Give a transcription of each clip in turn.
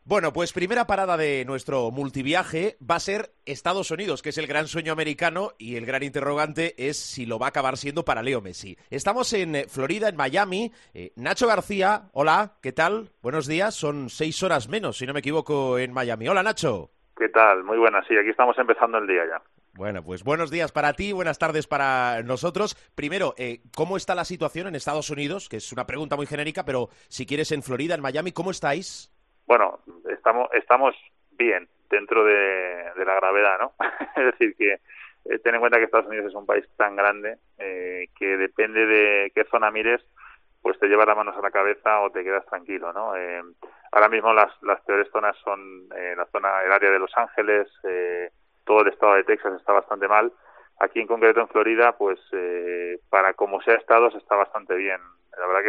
Bueno, pues primera parada de nuestro multiviaje va a ser Estados Unidos, que es el gran sueño americano, y el gran interrogante es si lo va a acabar siendo para Leo Messi. Estamos en Florida, en Miami. Nacho García, hola, ¿qué tal? Buenos días, son 6 horas menos, si no me equivoco, en Miami. Hola, Nacho. ¿Qué tal? Muy buenas, sí, aquí estamos empezando el día ya. Bueno, pues buenos días para ti, buenas tardes para nosotros. Primero, ¿cómo está la situación en Estados Unidos? Que es una pregunta muy genérica, pero si quieres en Florida, en Miami, ¿cómo estáis? Bueno, estamos bien dentro de la gravedad, ¿no? Es decir, que ten en cuenta que Estados Unidos es un país tan grande que depende de qué zona mires, pues te llevas las manos a la cabeza o te quedas tranquilo, ¿no? Ahora mismo las peores zonas son el área de Los Ángeles, todo el estado de Texas está bastante mal. Aquí en concreto en Florida, pues para como sea estado, se está bastante bien. La verdad que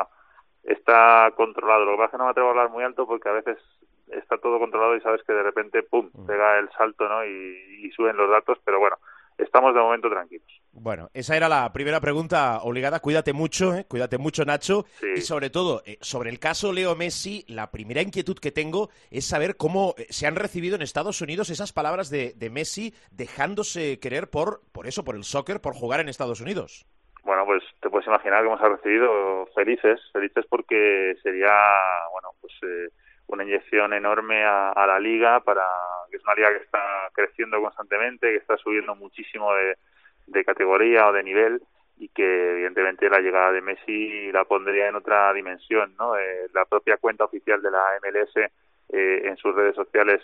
está controlado. Lo que pasa es que no me atrevo a hablar muy alto porque a veces está todo controlado y sabes que de repente, pum, pega el salto, ¿no? Y suben los datos, pero bueno, estamos de momento tranquilos. Bueno, esa era la primera pregunta obligada. Cuídate mucho, cuídate mucho, Nacho. Y Sí. sobre todo, sobre el caso Leo Messi, la primera inquietud que tengo es saber cómo se han recibido en Estados Unidos esas palabras de Messi dejándose querer por el soccer, por jugar en Estados Unidos. Bueno, pues te puedes imaginar que hemos recibido felices porque sería, bueno, pues una inyección enorme a la liga que es una liga que está creciendo constantemente, que está subiendo muchísimo de categoría o de nivel y que evidentemente la llegada de Messi la pondría en otra dimensión, ¿no? La propia cuenta oficial de la MLS en sus redes sociales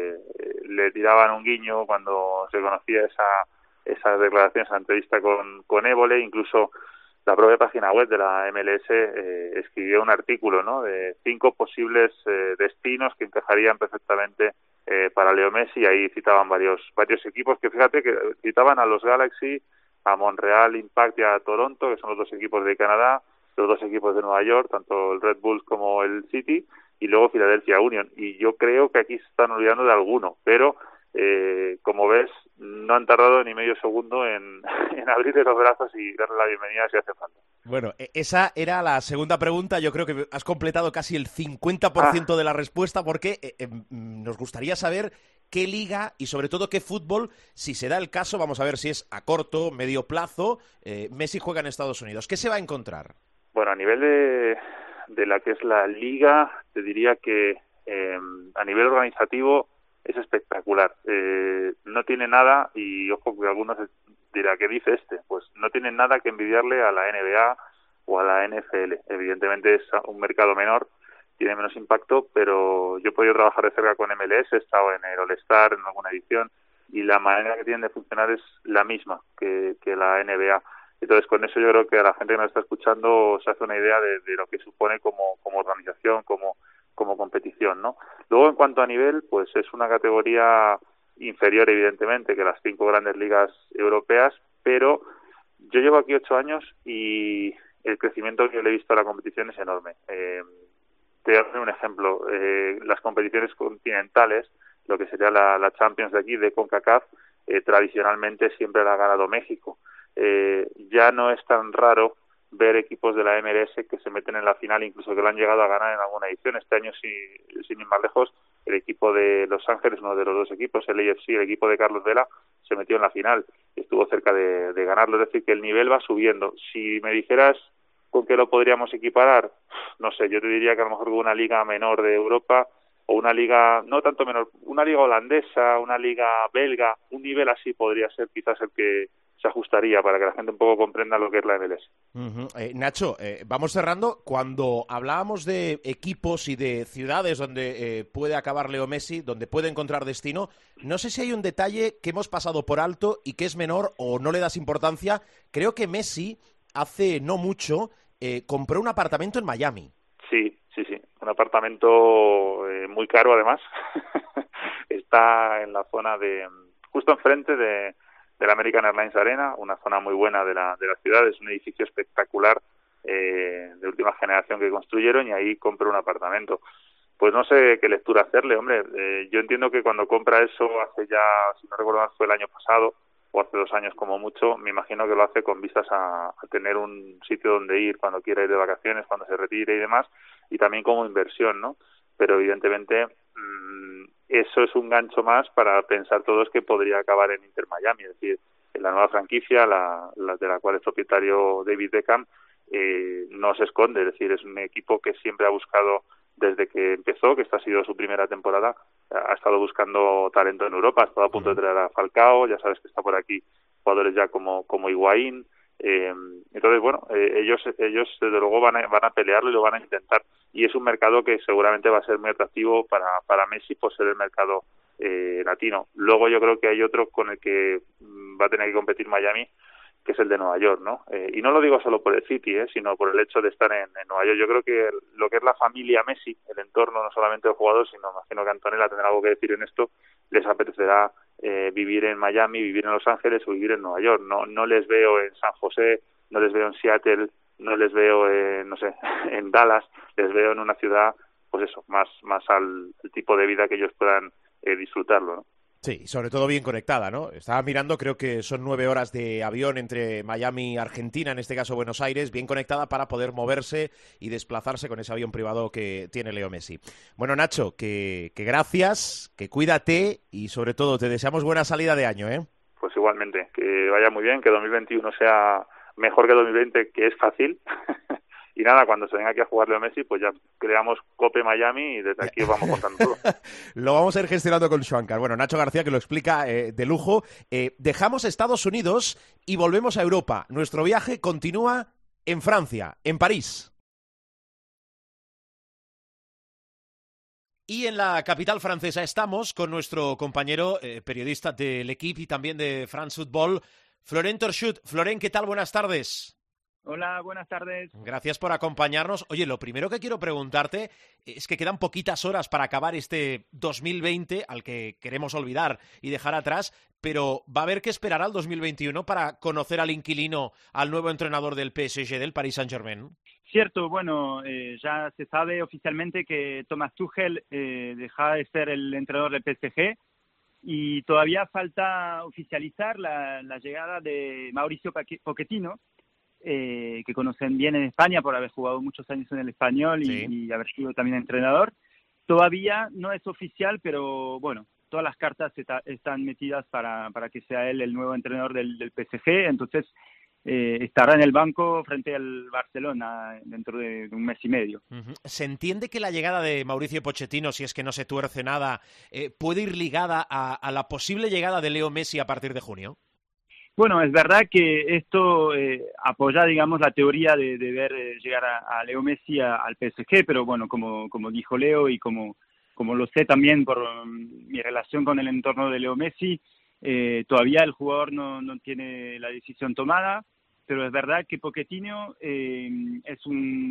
le tiraban un guiño cuando se conocía esas declaraciones, esa entrevista con Évole, incluso la propia página web de la MLS escribió un artículo, ¿no? De 5 posibles destinos que encajarían perfectamente para Leo Messi, y ahí citaban varios equipos que fíjate que citaban a los Galaxy, a Montreal Impact y a Toronto, que son los dos equipos de Canadá, los dos equipos de Nueva York, tanto el Red Bulls como el City, y luego Philadelphia Union. Y yo creo que aquí se están olvidando de alguno, pero como ves, no han tardado ni medio segundo en abrirle los brazos y darle la bienvenida si hace falta. Bueno, esa era la segunda pregunta. Yo creo que has completado casi el Ah, 50% de la respuesta porque nos gustaría saber qué liga y sobre todo qué fútbol, si se da el caso, vamos a ver si es a corto, medio plazo, Messi juega en Estados Unidos. ¿Qué se va a encontrar? bueno, a nivel de la que es la liga, te diría que a nivel organizativo es espectacular. No tiene nada, y ojo que algunos dirá, ¿qué dice este? Pues no tiene nada que envidiarle a la NBA o a la NFL. Evidentemente es un mercado menor, tiene menos impacto, pero yo he podido trabajar de cerca con MLS, he estado en el All-Star, en alguna edición, y la manera que tienen de funcionar es la misma que la NBA. Entonces, con eso yo creo que a la gente que nos está escuchando se hace una idea de lo que supone como organización, como competición, ¿no? Luego, en cuanto a nivel, pues es una categoría inferior, evidentemente, que las 5 grandes ligas europeas, pero yo llevo aquí 8 años y el crecimiento que yo le he visto a la competición es enorme. Te voy a poner un ejemplo. Las competiciones continentales, lo que sería la Champions de aquí, de CONCACAF, tradicionalmente siempre la ha ganado México. Ya no es tan raro ver equipos de la MLS que se meten en la final, incluso que lo han llegado a ganar en alguna edición. Este año, sin ir más lejos, el equipo de Los Ángeles, uno de los dos equipos, el AFC, el equipo de Carlos Vela, se metió en la final y estuvo cerca de ganarlo. Es decir, que el nivel va subiendo. Si me dijeras con qué lo podríamos equiparar, no sé, yo te diría que a lo mejor con una liga menor de Europa o una liga, no tanto menor, una liga holandesa, una liga belga, un nivel así podría ser quizás el que se ajustaría para que la gente un poco comprenda lo que es la MLS. Nacho, vamos cerrando. Cuando hablábamos de equipos y de ciudades donde puede acabar Leo Messi, donde puede encontrar destino, no sé si hay un detalle que hemos pasado por alto y que es menor o no le das importancia. Creo que Messi hace no mucho compró un apartamento en Miami. Sí, sí, sí. Un apartamento muy caro, además. Está en la zona justo enfrente de la American Airlines Arena, una zona muy buena de la ciudad. Es un edificio espectacular de última generación que construyeron, y ahí compró un apartamento. Pues no sé qué lectura hacerle, hombre. Yo entiendo que cuando compra eso hace ya, si no recuerdo mal, fue el año pasado o hace 2 años como mucho, me imagino que lo hace con vistas a tener un sitio donde ir cuando quiera ir de vacaciones, cuando se retire y demás, y también como inversión, ¿no? Pero evidentemente eso es un gancho más para pensar todos que podría acabar en Inter Miami, es decir, en la nueva franquicia, la de la cual es propietario David Beckham, no se esconde, es decir, es un equipo que siempre ha buscado desde que empezó, que esta ha sido su primera temporada, ha estado buscando talento en Europa, ha estado a punto de traer a Falcao, ya sabes que está por aquí jugadores ya como Higuaín, entonces bueno, ellos desde luego van a pelearlo y lo van a intentar, y es un mercado que seguramente va a ser muy atractivo para Messi por ser el mercado latino. Luego yo creo que hay otro con el que va a tener que competir Miami, que es el de Nueva York, ¿no? Y no lo digo solo por el City, sino por el hecho de estar en Nueva York. Yo creo que lo que es la familia Messi, el entorno, no solamente del jugador, sino imagino que Antonella tendrá algo que decir en esto, les apetecerá vivir en Miami, vivir en Los Ángeles o vivir en Nueva York. No les veo en San José, no les veo en Seattle, no les veo no sé, en Dallas, les veo en una ciudad, pues eso, más al tipo de vida que ellos puedan disfrutarlo, ¿no? Sí, y sobre todo bien conectada, ¿no? Estaba mirando, creo que son 9 horas de avión entre Miami y Argentina, en este caso Buenos Aires, bien conectada para poder moverse y desplazarse con ese avión privado que tiene Leo Messi. Bueno, Nacho, que gracias, que cuídate y sobre todo te deseamos buena salida de año, ¿eh? Pues igualmente, que vaya muy bien, que 2021 sea mejor que 2020, que es fácil. Y nada, cuando se venga aquí a jugar Leo Messi, pues ya creamos Cope Miami y desde aquí os vamos contando todo. Lo vamos a ir gestionando con Schwankar. Bueno, Nacho García, que lo explica de lujo. Dejamos Estados Unidos y volvemos a Europa. Nuestro viaje continúa en Francia, en París. Y en la capital francesa estamos con nuestro compañero periodista del Equipe y también de France Football, Florent Torchut. Florent, ¿qué tal? Buenas tardes. Hola, buenas tardes. Gracias por acompañarnos. Oye, lo primero que quiero preguntarte es que quedan poquitas horas para acabar este 2020 al que queremos olvidar y dejar atrás, pero va a haber que esperar al 2021 para conocer al inquilino, al nuevo entrenador del PSG, del Paris Saint-Germain. Cierto, bueno, ya se sabe oficialmente que Thomas Tuchel deja de ser el entrenador del PSG y todavía falta oficializar la llegada de Mauricio Pochettino, que conocen bien en España por haber jugado muchos años en el Español y haber sido también entrenador. Todavía no es oficial, pero bueno, todas las cartas están metidas para que sea él el nuevo entrenador del PSG, entonces estará en el banco frente al Barcelona dentro de un mes y medio. ¿Se entiende que la llegada de Mauricio Pochettino, si es que no se tuerce nada, puede ir ligada a la posible llegada de Leo Messi a partir de junio? Bueno, es verdad que esto apoya, digamos, la teoría de ver llegar a Leo Messi al PSG, pero bueno, como dijo Leo y como lo sé también por mi relación con el entorno de Leo Messi, todavía el jugador no tiene la decisión tomada, pero es verdad que Pochettino es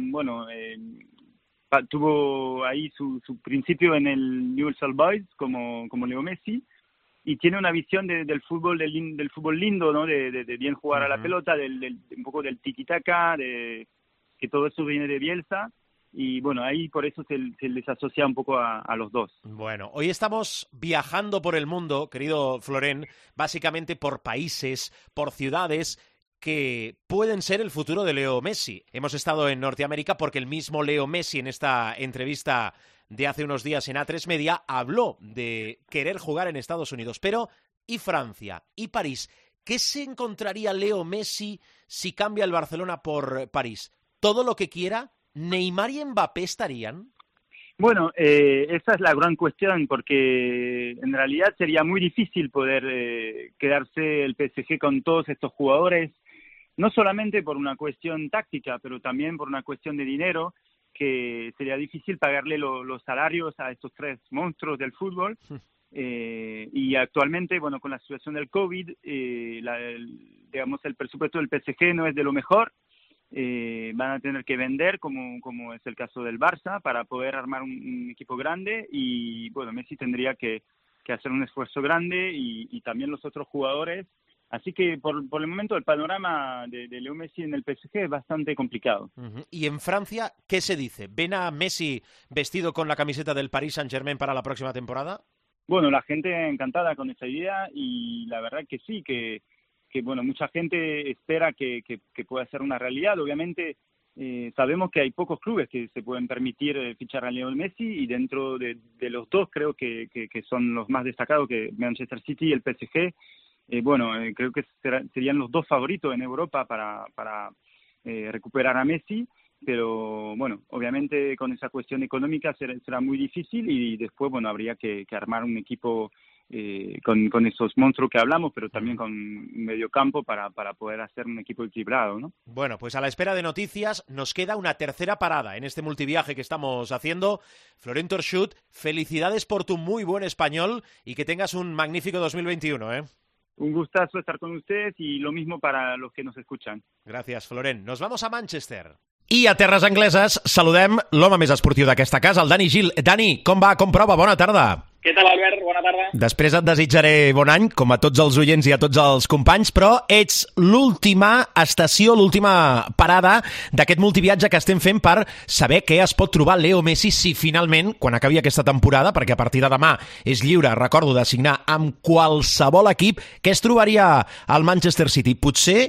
tuvo ahí su principio en el Newell's Old Boys como Leo Messi, y tiene una visión del fútbol del fútbol lindo, ¿no? De bien jugar a la pelota, un poco del tiki-taka, que todo eso viene de Bielsa, y bueno, ahí por eso se les asocia un poco a los dos. Bueno, hoy estamos viajando por el mundo, querido Florent, básicamente por países, por ciudades que pueden ser el futuro de Leo Messi. Hemos estado en Norteamérica porque el mismo Leo Messi en esta entrevista de hace unos días en A3 Media habló de querer jugar en Estados Unidos. Pero, ¿y Francia? ¿Y París? ¿Qué se encontraría Leo Messi si cambia el Barcelona por París? ¿Todo lo que quiera? ¿Neymar y Mbappé estarían? Bueno, esa es la gran cuestión, porque en realidad sería muy difícil poder quedarse el PSG con todos estos jugadores, no solamente por una cuestión táctica, pero también por una cuestión de dinero, que sería difícil pagarle los salarios a estos tres monstruos del fútbol. Y actualmente, bueno, con la situación del COVID, digamos, el presupuesto del PSG no es de lo mejor. Van a tener que vender, como es el caso del Barça, para poder armar un equipo grande, y bueno, Messi tendría que hacer un esfuerzo grande, y también los otros jugadores. Así que por el momento el panorama de Leo Messi en el PSG es bastante complicado. Y en Francia, ¿qué se dice? ¿Ven a Messi vestido con la camiseta del Paris Saint-Germain para la próxima temporada? Bueno, la gente encantada con esa idea, y la verdad que sí, que bueno, mucha gente espera que pueda ser una realidad. Obviamente sabemos que hay pocos clubes que se pueden permitir fichar a Lionel Messi, y dentro de los dos creo que son los más destacados, que Manchester City y el PSG. Creo que serían los dos favoritos en Europa para recuperar a Messi, pero bueno, obviamente con esa cuestión económica será muy difícil, y después habría que armar un equipo con esos monstruos que hablamos, pero también con un mediocampo para poder hacer un equipo equilibrado, ¿no? Bueno, pues a la espera de noticias nos queda una tercera parada en este multiviaje que estamos haciendo. Florent Torchut, felicidades por tu muy buen español y que tengas un magnífico 2021, ¿eh? Un gustazo estar con ustedes, y lo mismo para los que nos escuchan. Gràcies, Florent. Nos vamos a Manchester. I a terres angleses saludem l'home més esportiu d'aquesta casa, el Dani Gil. Dani, com va? Com prova? Bona tarda. Què tal, Albert? Bona tarda. Després et desitjaré bon any, com a tots els oients i a tots els companys, però ets l'última estació, l'última parada d'aquest multiviatge que estem fent per saber què es pot trobar Leo Messi si finalment, quan acabi aquesta temporada, perquè a partir de demà és lliure, recordo, de signar amb qualsevol equip, què es trobaria al Manchester City? Potser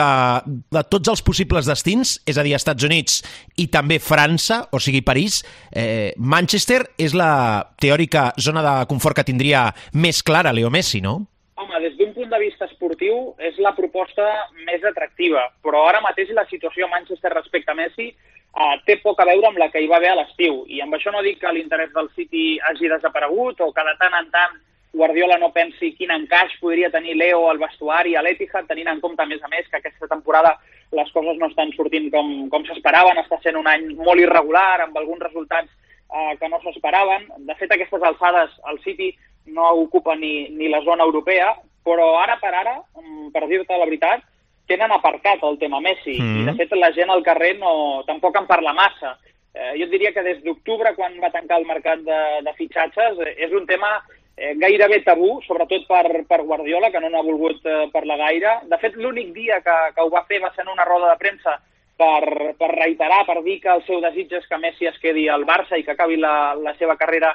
de tots els possibles destins, és a dir, Estats Units i també França, o sigui París, Manchester és la teòrica zona de confort que tindria més clara Leo Messi, no? Home, des d'un punt de vista esportiu és la proposta més atractiva, però ara mateix la situació a Manchester respecte a Messi té poc a veure amb la que hi va haver a l'estiu, i amb això no dic que l'interès del City hagi desaparegut o que de tant en tant Guardiola no pensi quin encaix podria tenir Leo al vestuari a l'Etihad, tenint en compte, a més, que aquesta temporada les coses no estan sortint com s'esperaven, està sent un any molt irregular, amb alguns resultats que no s'esperaven. De fet, a aquestes alçades el City no ocupa ni la zona europea, però ara, per dir-te la veritat, tenen aparcat el tema Messi, i de fet la gent al carrer tampoc en parla massa. Jo et diria que des d'octubre, quan va tancar el mercat de fitxatges, és un tema gairebé tabú, sobretot per Guardiola, que no n'ha volgut parlar gaire. De fet, l'únic dia que ho va fer va ser en una roda de premsa per reiterar, per dir que el seu desig és que Messi es quedi al Barça i que acabi la seva carrera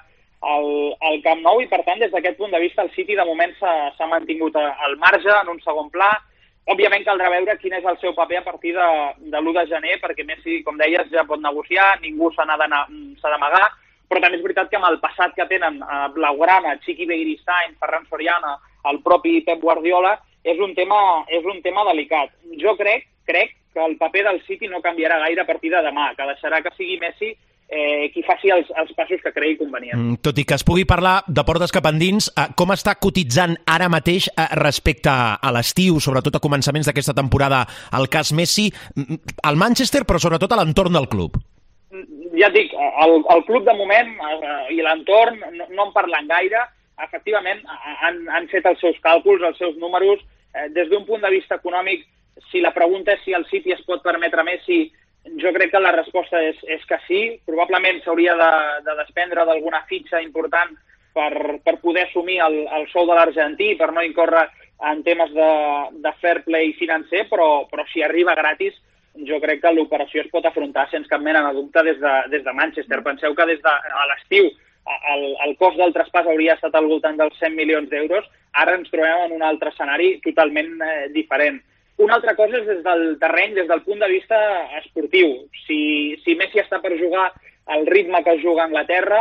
al Camp Nou, i per tant, des d'aquest punt de vista, el City de moment s'ha mantingut al marge, en un segon pla. Òbviament caldrà veure quin és el seu paper a partir de l'1 de gener, perquè Messi, com deies, ja pot negociar, ningú s'ha d'amagar, però també és veritat que amb el passat que tenen Blaugrana, Chiqui Begiristain, Ferran Soriano, el propi Pep Guardiola, és un tema delicat. Jo crec que el paper del City no canviarà gaire a partir de demà, que deixarà que sigui Messi qui faci els passos que cregui convenient. Tot i que es pugui parlar de portes cap endins, com està cotitzant ara mateix respecte a l'estiu, sobretot a començaments d'aquesta temporada, el cas Messi, al Manchester, però sobretot a l'entorn del club? Ja et dic, el club de moment i l'entorn no en parlen gaire. Efectivament, han fet els seus càlculs, els seus números. Des d'un punt de vista econòmic, si la pregunta és si el City es pot permetre Messi, jo crec que la resposta és que sí. Probablement s'hauria de desprendre d'alguna fitxa important per poder assumir el sou de l'argentí, per no incórrer en temes de fair play financer, però si arriba gratis, jo crec que l'operació es pot afrontar sense cap mena de dubte des de Manchester. Penseu que a l'estiu el cost del traspàs hauria estat al voltant dels 100 milions d'euros, ara ens trobem en un altre escenari totalment diferent. Una altra cosa és des del terreny, des del punt de vista esportiu. Si Messi està per jugar al ritme que es juga a Anglaterra,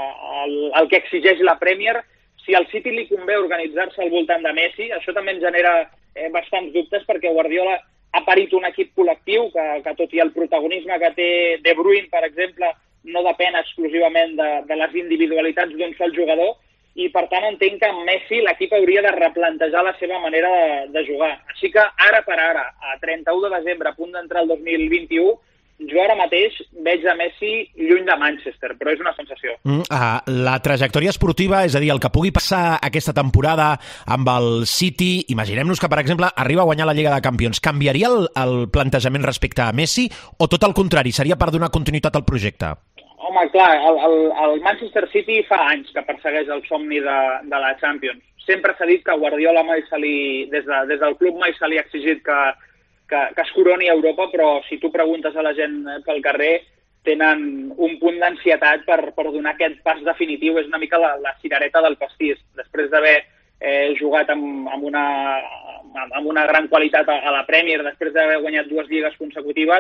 el que exigeix la Premier, si al City li convé organitzar-se al voltant de Messi, això també ens genera bastants dubtes, perquè Guardiola ha parit un equip col·lectiu que tot i el protagonisme que té De Bruyne, per exemple, no depèn exclusivament de les individualitats d'un sol jugador, i per tant entenc que amb Messi l'equip hauria de replantejar la seva manera de jugar. Així que ara per ara, a 31 de desembre, a punt d'entrar el 2021, jo ara mateix veig a Messi lluny de Manchester, però és una sensació. La trajectòria esportiva, és a dir, el que pugui passar aquesta temporada amb el City, imaginem-nos que, per exemple, arriba a guanyar la Lliga de Campions, canviaria el plantejament respecte a Messi o tot el contrari, seria per donar continuïtat al projecte? Home, clar, el Manchester City fa anys que persegueix el somni de la Champions. Sempre s'ha dit que Guardiola des del club mai se li ha exigit que es coroni a Europa, però si tu preguntes a la gent pel carrer, tenen un punt d'ansietat per donar aquest pas definitiu. És una mica la cirereta del pastís. Després d'haver jugat amb una gran qualitat a la Premier, després d'haver guanyat 2 lligues consecutives,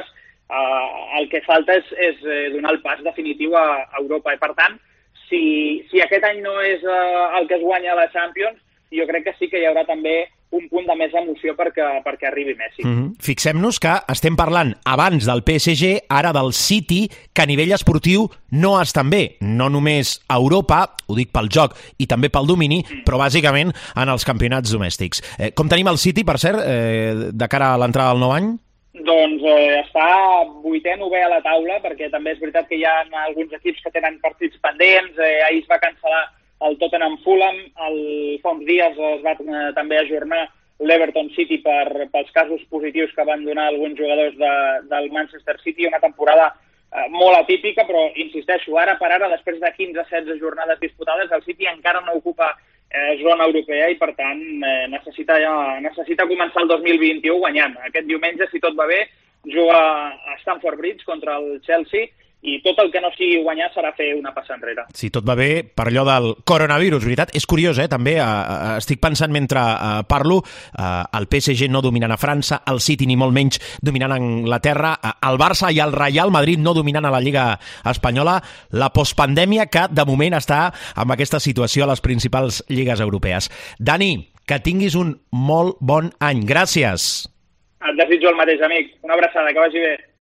el que falta és donar el pas definitiu a Europa. I, per tant, si aquest any no és el que es guanya la Champions, jo crec que sí que hi haurà també un punt de més emoció perquè arribi Messi. Fixem-nos que estem parlant abans del PSG, ara del City, que a nivell esportiu no estan bé. No només a Europa, ho dic pel joc i també pel domini, però bàsicament en els campionats domèstics. Com tenim el City, per cert, de cara a l'entrada del nou any? Doncs està 8è, 9è a la taula, perquè també és veritat que hi ha alguns equips que tenen partits pendents. Ahir es va cancel·lar el Tottenham Fulham, fa uns dies es va també ajornar l'Everton City pels casos positius que van donar alguns jugadors del Manchester City, una temporada molt atípica, però insisteixo, ara per ara, després de 15-16 jornades disputades, el City encara no ocupa zona europea i, per tant, necessita començar el 2021 guanyant. Aquest diumenge, si tot va bé, juga a Stamford Bridge contra el Chelsea i tot el que no sigui guanyar serà fer una passa enrere. Si tot va bé, per allò del coronavirus, veritat? És curiós, també, estic pensant mentre parlo, el PSG no dominant a França, el City ni molt menys dominant a Anglaterra, el Barça i el Real Madrid no dominant a la Lliga Espanyola, la postpandèmia que, de moment, està amb aquesta situació a les principals lligues europees. Dani, que tinguis un molt bon any. Gràcies. Et desitjo el mateix, amic. Una abraçada, que vagi bé.